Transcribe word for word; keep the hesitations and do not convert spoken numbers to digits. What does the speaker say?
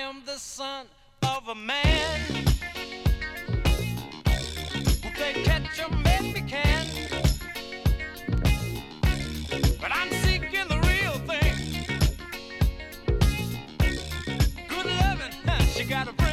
am the son of a man who can catch a man if he can. But I'm seeking the real thing. Good loving, huh, she got a